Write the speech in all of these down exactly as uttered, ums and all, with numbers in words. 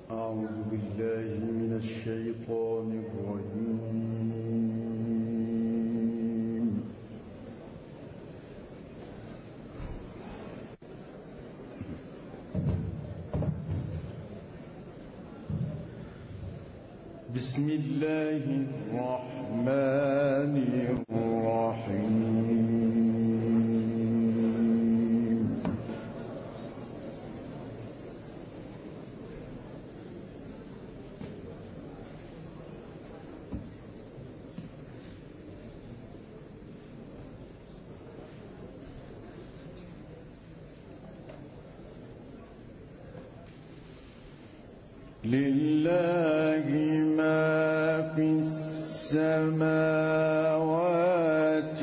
أعوذ بالله من الشيطان الرجيم. بسم الله الرحمن الرحيم. لله ما في السماوات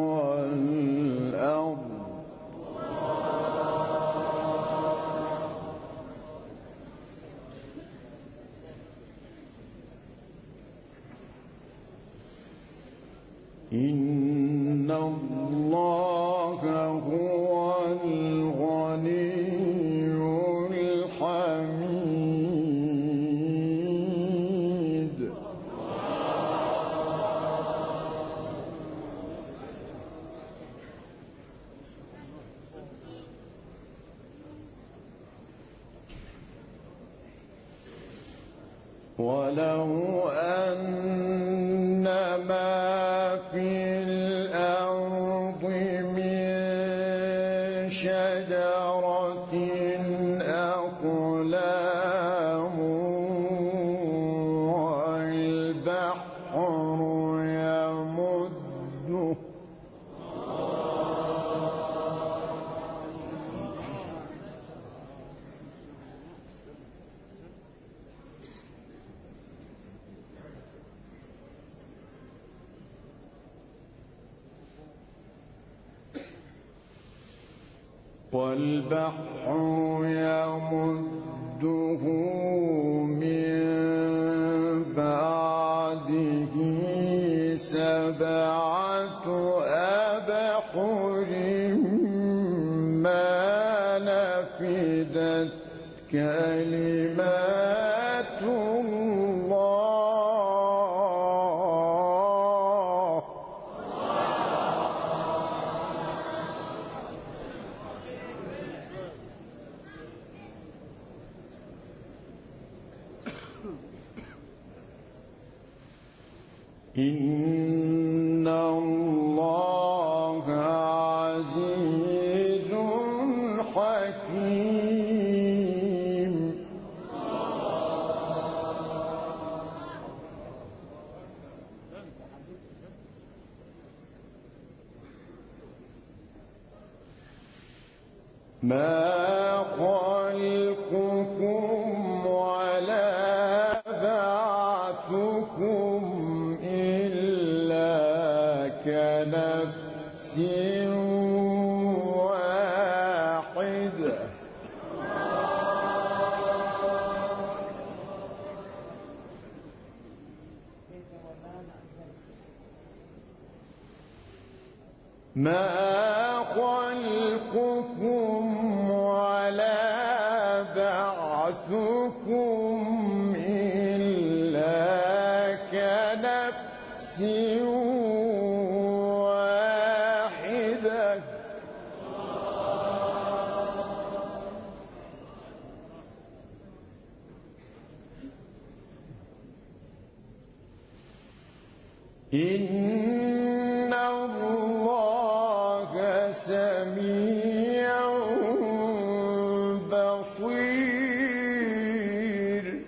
والأرض إن الله هو الغني الحميد. ولو أن ما في الأرض من شجرة أقلام والبحر يمده والبحر يمده من بعده سبعة أبحر ما نفدت كلمات الله. إن الله عزيز حكيم. ما خلقكم ولا بعثكم كنفس واحدة. ما خلقكم ولا بعثكم إلا كنفس واحدة. إن الله سميع بصير.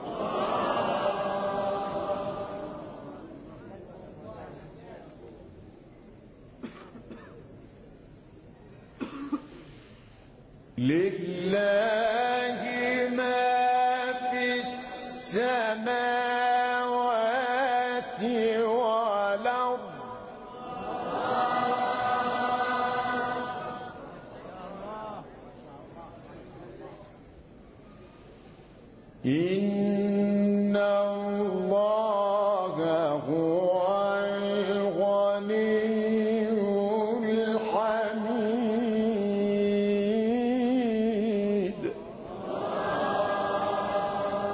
لله ما في السماوات والأرض إن الله هو الغني الحميد.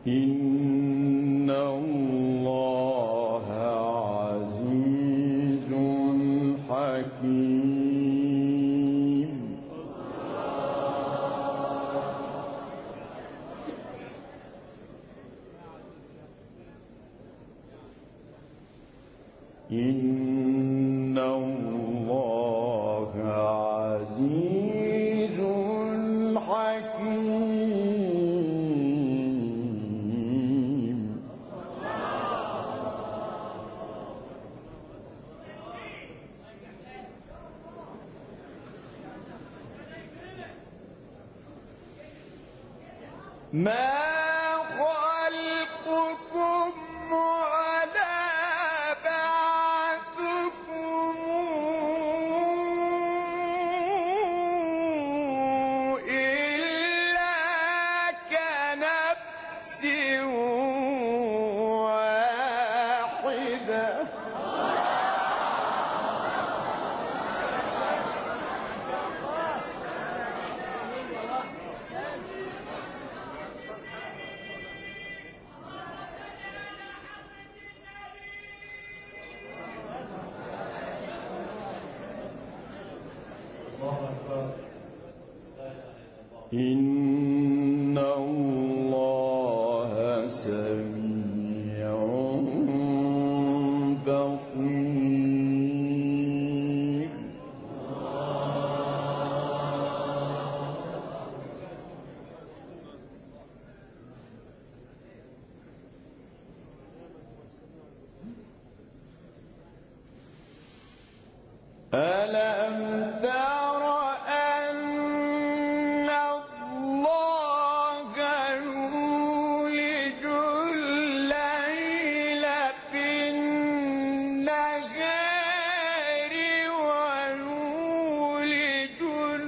إن الله عزيز حكيم. إن الله عزيز حكيم. ما خلقكم ولا بعثكم إلا كنفس واحدة. إن الله سميع بصير. ألم تر أن الله يولج الليل في النهار ويولج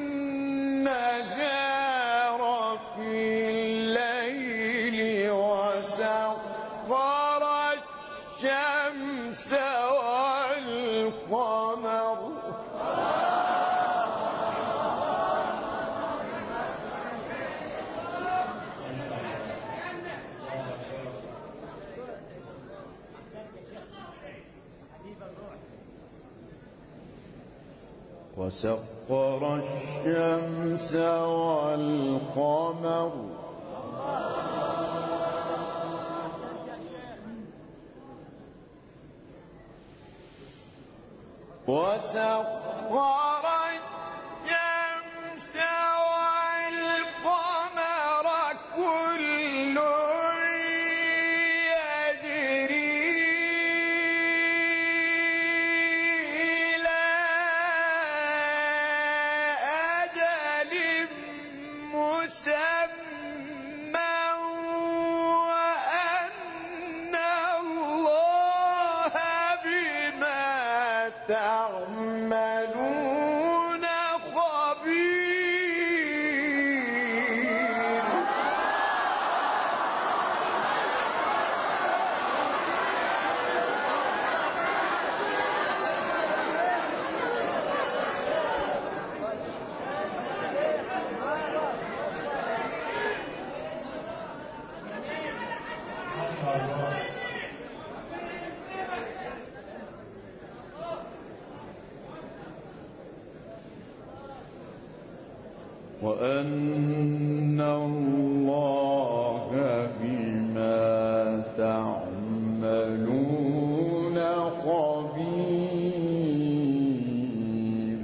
النهار في الليل وسخر الشمس والقمر وسخر الشمس والقمر وسخر الشمس والقمر كل يجري إلى أجل مسمى وأن الله بما تعملون خبير. وأن الله بما تعملون خبير.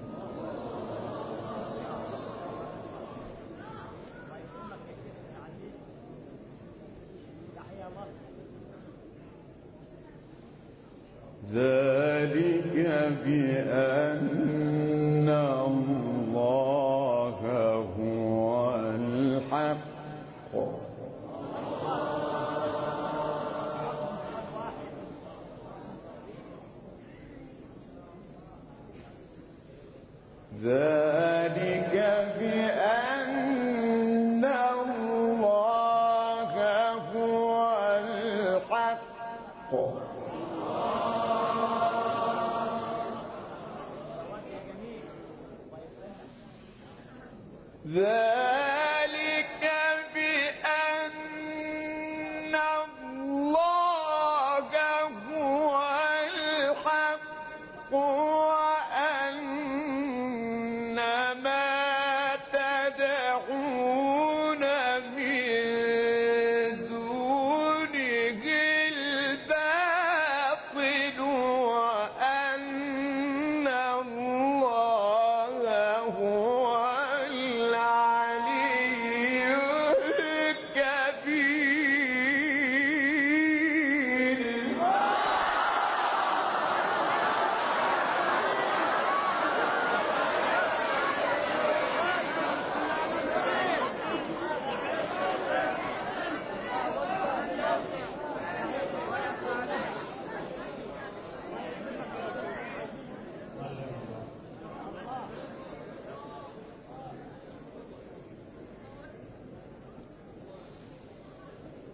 ذلك بأن الله هو الحق ذلك بأن الله هو الحق ذلك بأن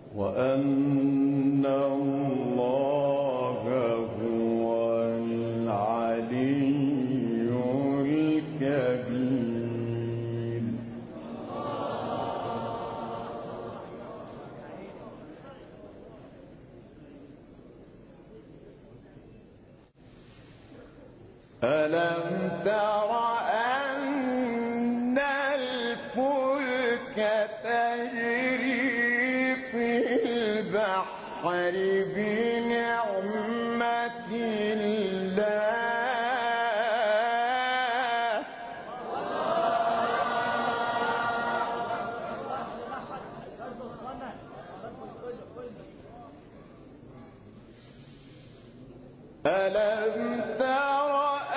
وأن الله هو العلي الكبير. ألم تر أن الفلك تجري في البحر بنعمة الله ألم تر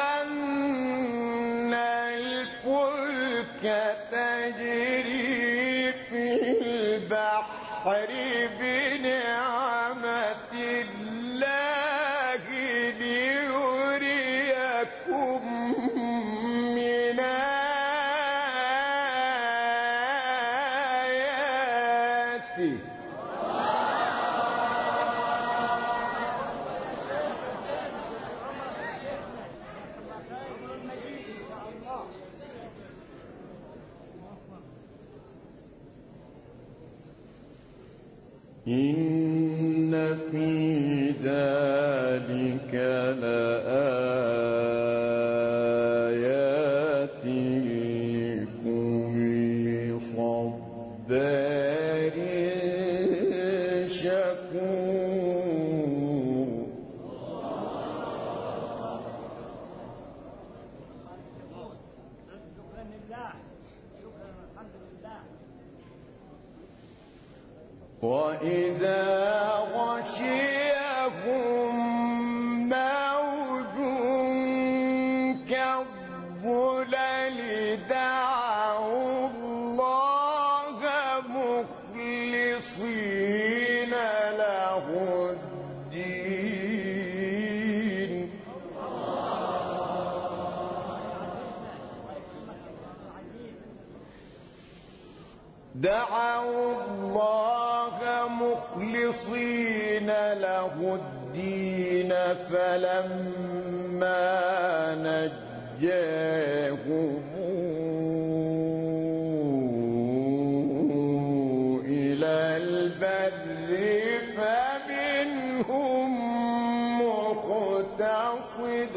أن الفلك تجري في البحر بنعمة الله ليريكم من آياته إن في ذلك لآيات لكل صبار شكور. شكرا لله، شكرا الحمد لله. وإذا غشيهم موج كالظلل دعوا الله مخلصين له الدين دعوا الله مخلصين له الدين فلما نجاهم إلى البر فمنهم مقتصد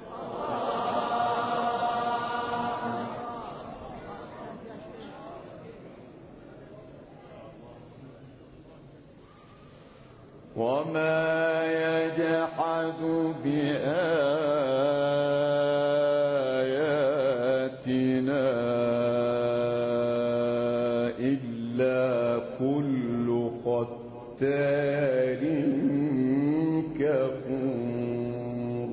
وما يجحد بآياتنا إلا كل ختار كفور.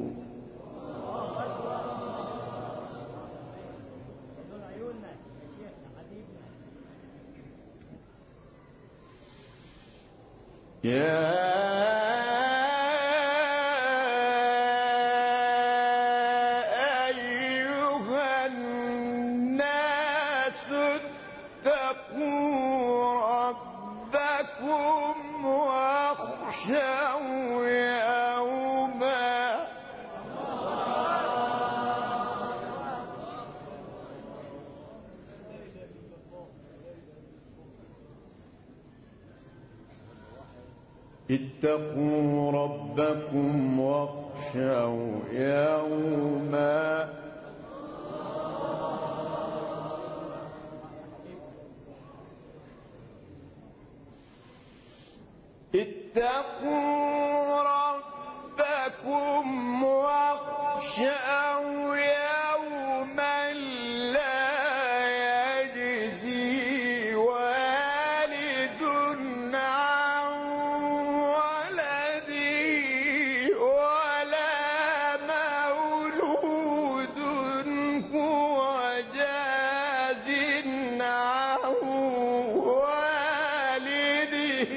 يا أيها الناس اتقوا ربكم واخشوا يوما اتقوا ربكم واخشوا يوما اتقوا ربكم واخشوا يوما لا يجزي والد عن ولده ولا مولود هو جاز عن والده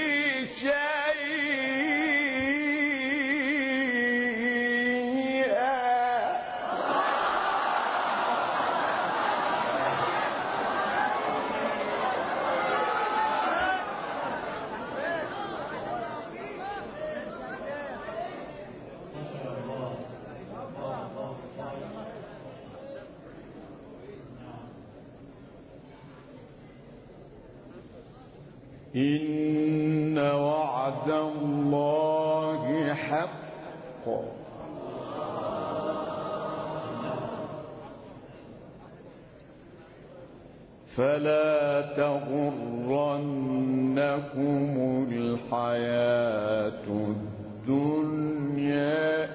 شيئا. إن وعد الله حق فلا تغرنكم الحياة الدنيا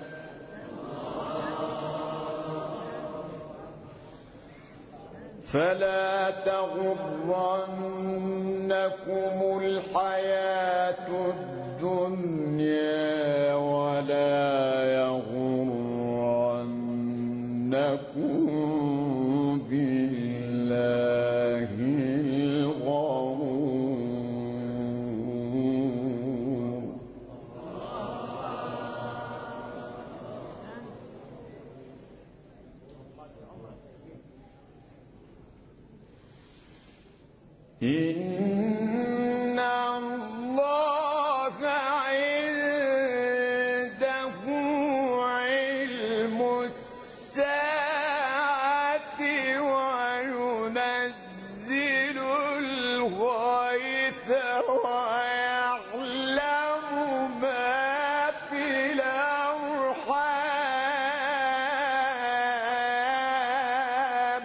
فلا تغرنكم الحياة الدنيا ولا يغرنكم بالله الغرور إن الله عنده علم الساعة وينزل الغيث ويعلم ما في الأرحام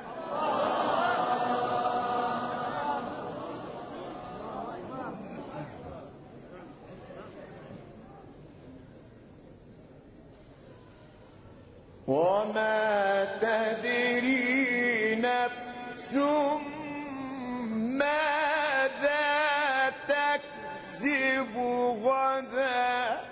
وما تدري نفس ماذا تكسب غدا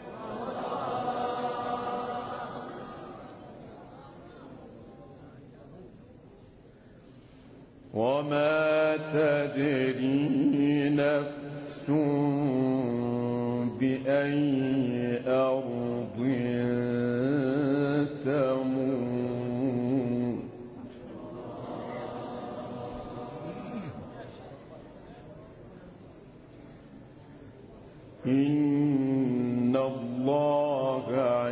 وما تدري نفس بأي أرض تموت إن الله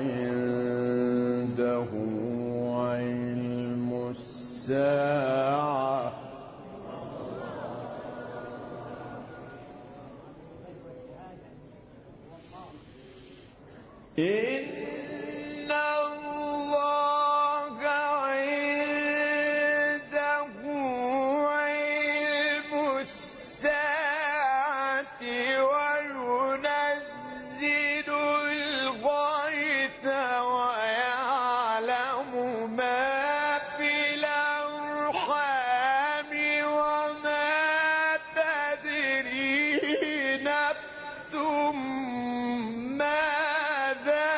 عنده علم الساعة إن الله عنده علم الساعة وينزل الغيث ويعلم ما في الأرحام وما تدري نفس ماذا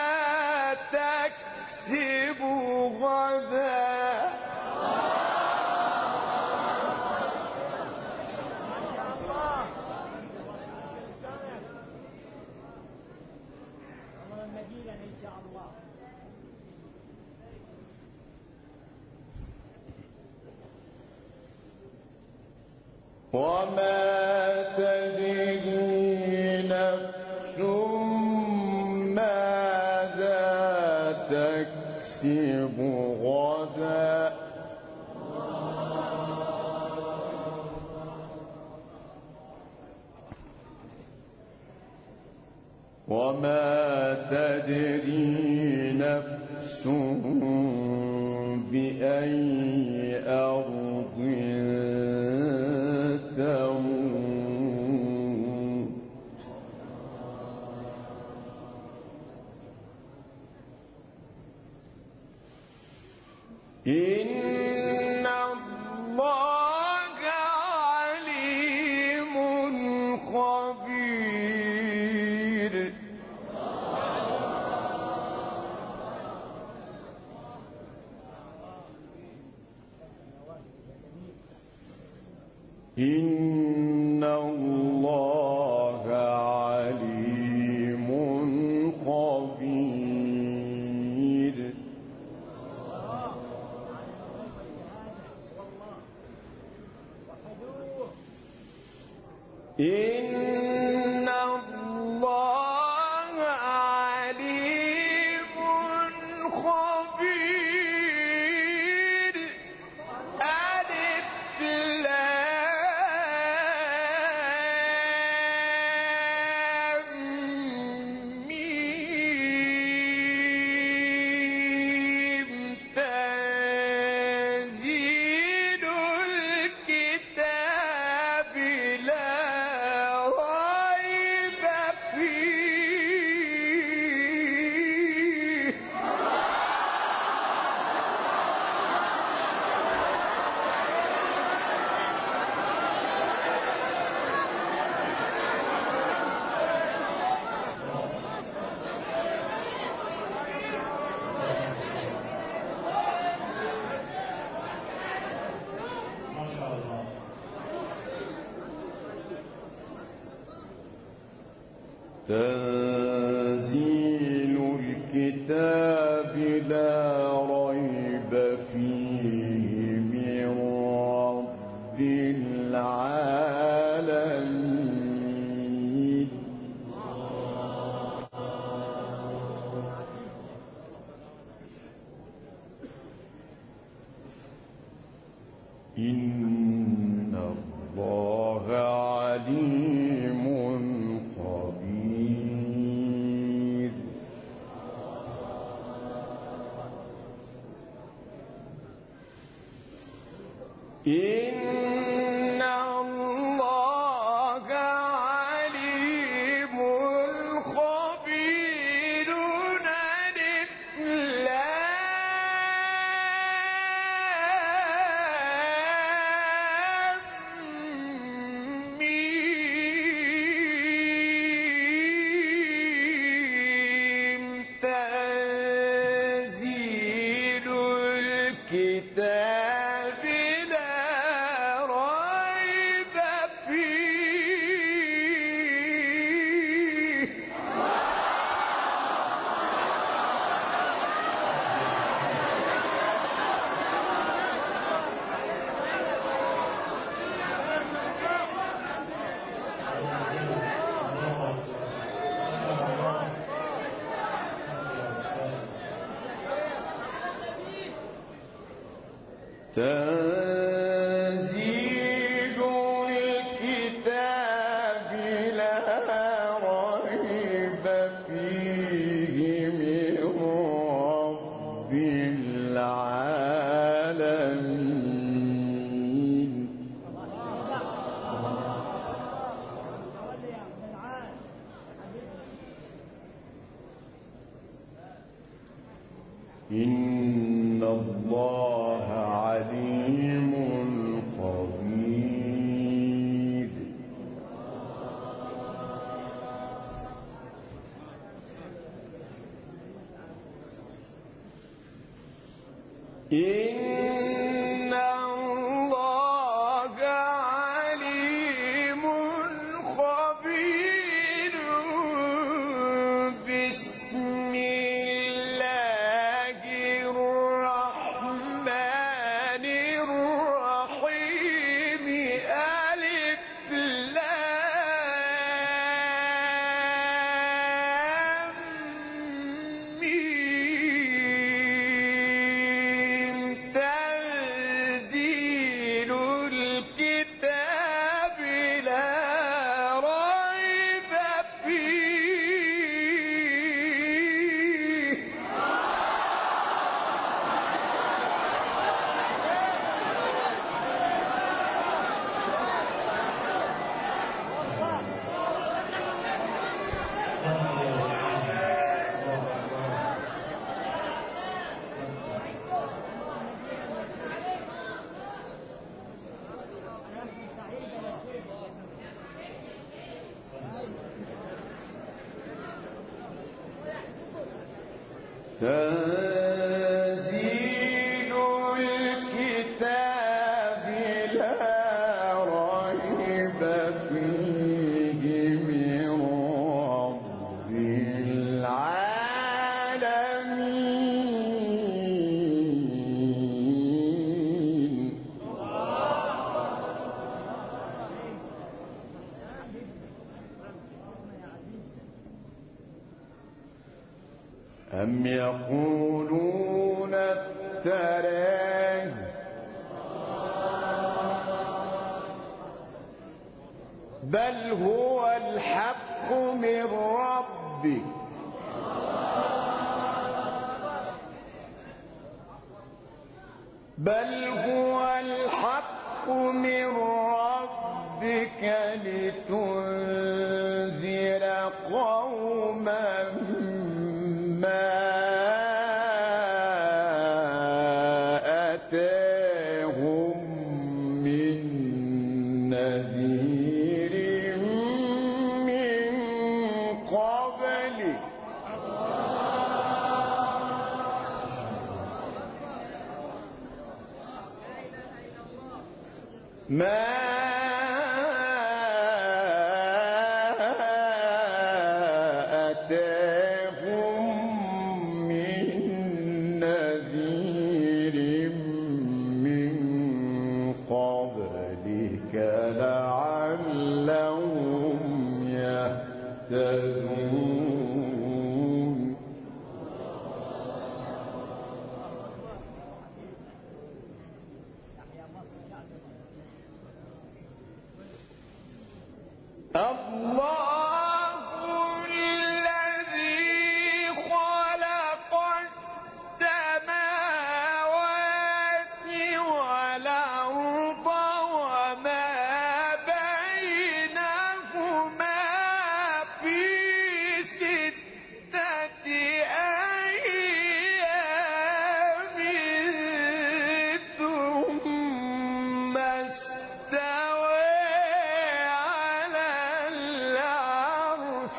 تكسب غدا وما تدري نفس ماذا تكسب غدا وما تدري نفس بأي أرض تموت إن الله عليم خبير إن الله عليم خبير إن الله عليم خبير ألف لام تنزيل الكتاب لا ريب فيه من رب العالمين إن الله عليم خبير إن الله عليم خبير تنزيل الكتاب لا ريب فيه تنزيل الكتاب لا ريب فيه من رب العالمين إن الله عليم خبير إن الله عليم خبير بسم الله الرحمن الرحيم ألف لام ميم تنزيل الكتاب لا ريب فيه تنزيل الكتاب لا ريب فيه من رب العالمين أم يقولون افتراه بل هو الحق من ربك بل هو الحق من ربك لتنذر قوما ما أتاهم من نذير من قبلك ما يهتدون الله الذي خلق السماوات والأرض وما بينهما في ستة أيام ثم استوى على العرش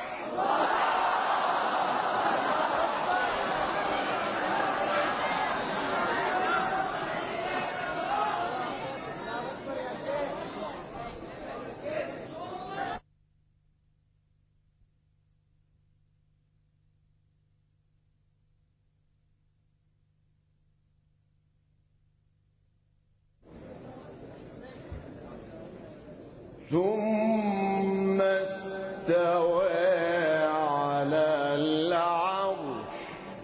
ثم استوى على العرش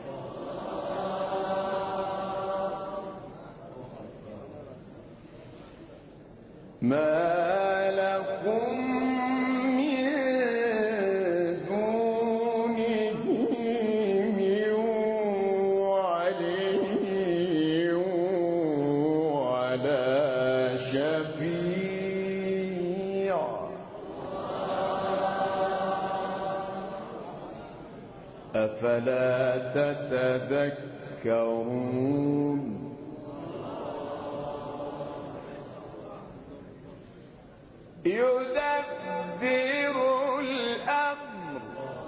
ما لكم من دونه من ولي ولا شفيع أفلا تتذكرون يدبر الأمر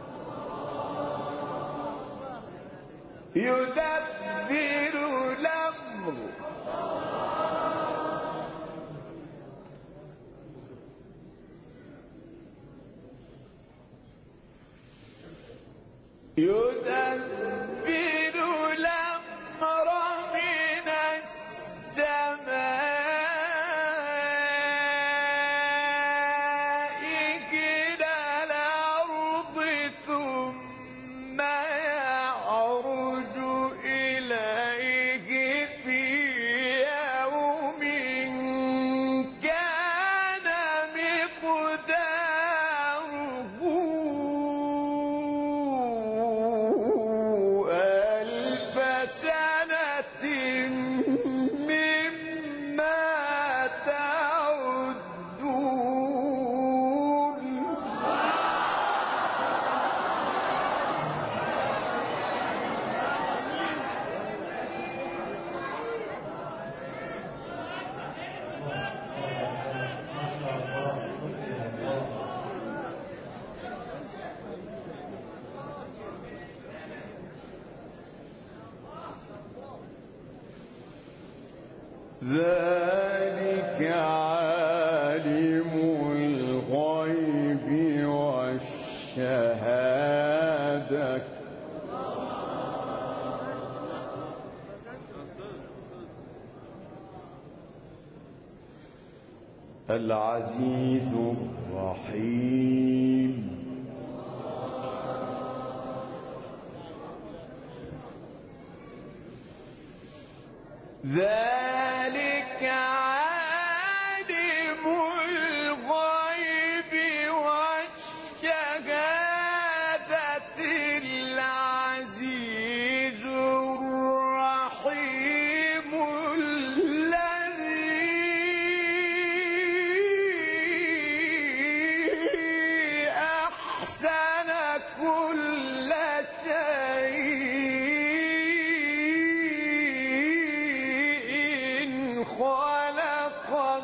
يدبر الأمر يدبر الأمر من السماء إلى الأرض ثم يعرج إليه في يوم كان مقداره ألف سنة مما تعدون ذلك عالم الغيب والشهادة العزيز الرحيم ذلك عالم الغيب والشهادة العزيز الرحيم الذي أحسن كل شيء خلقه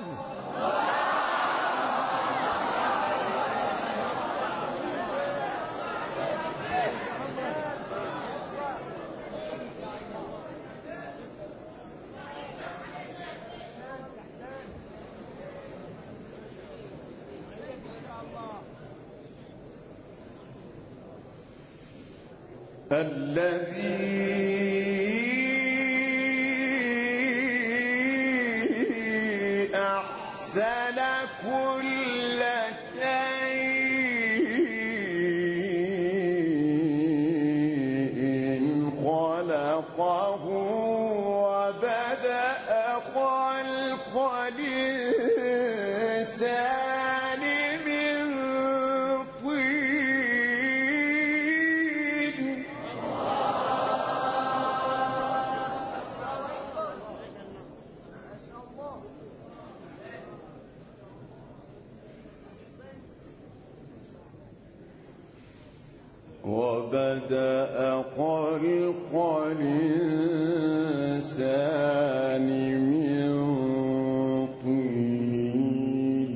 الذي أحسن كل شيء خلقه وبدأ خلق الإنسان من طين وبدأ خلق الإنسان من طين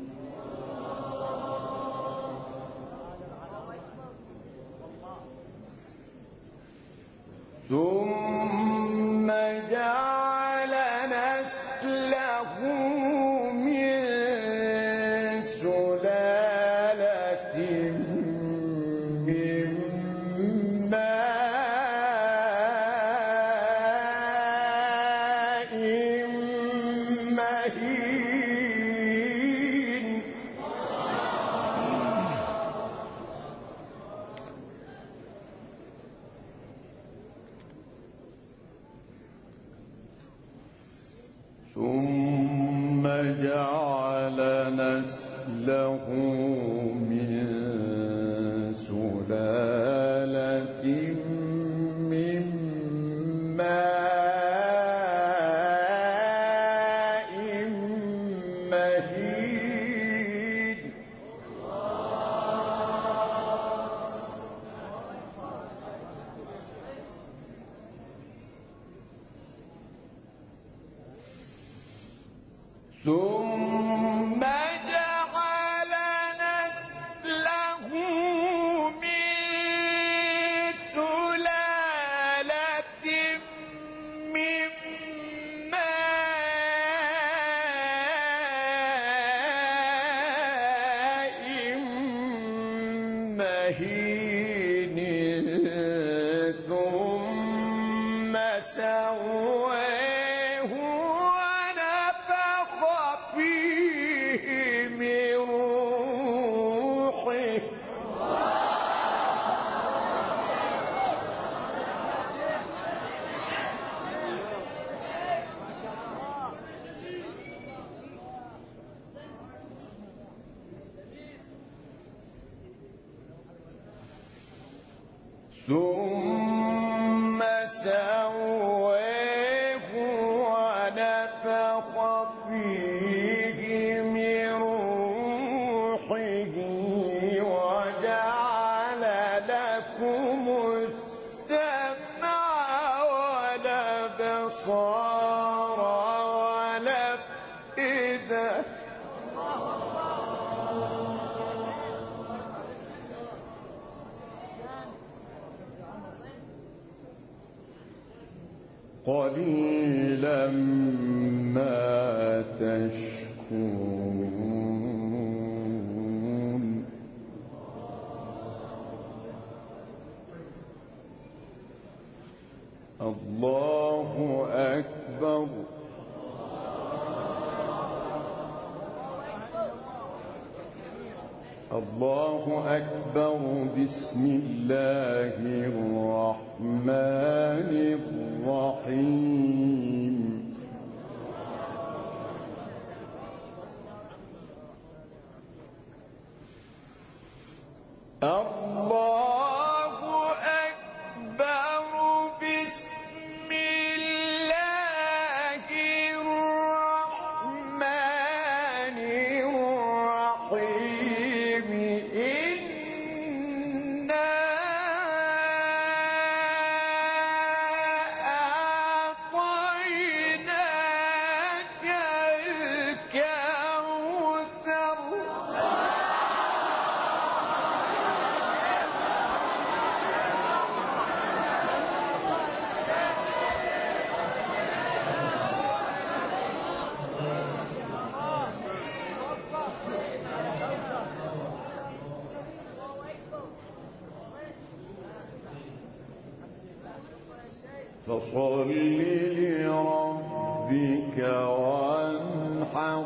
ثم جعل نسله من سلالة من ماء مهين ثم جعل نسله من سلالة من ماء مهين ثم جعل نسله من سلالة من ماء مهين ثم سواه ونفخ فيه من روحه ثم سواه ونفخ فيه من روحه وجعل لكم السمع والأبصار والأفئدة قليلا ما تشكرون الله أكبر الله أكبر بسم الله الرحمن الرحيم الله أكبر بسم الله الرحمن الرحيم إنا أعطيناك الكوثر فصل لربك وانحر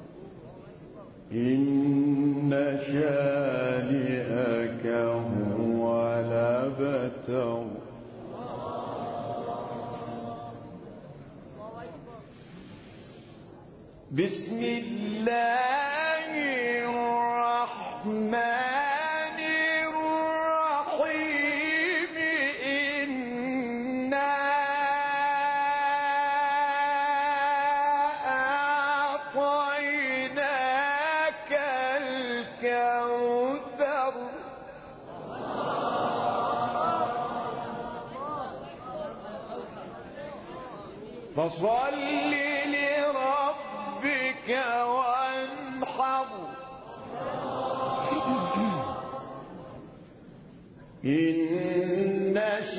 إن شانئك هو وأبتر. بسم الله الرحمن الرحيم. إنا أعطيناك الكوثر فصل لربك وانحر. إن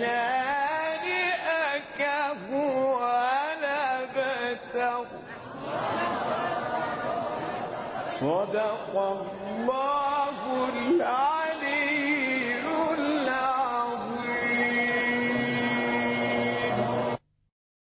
شانئك هو الأبتر. صدق الله العلي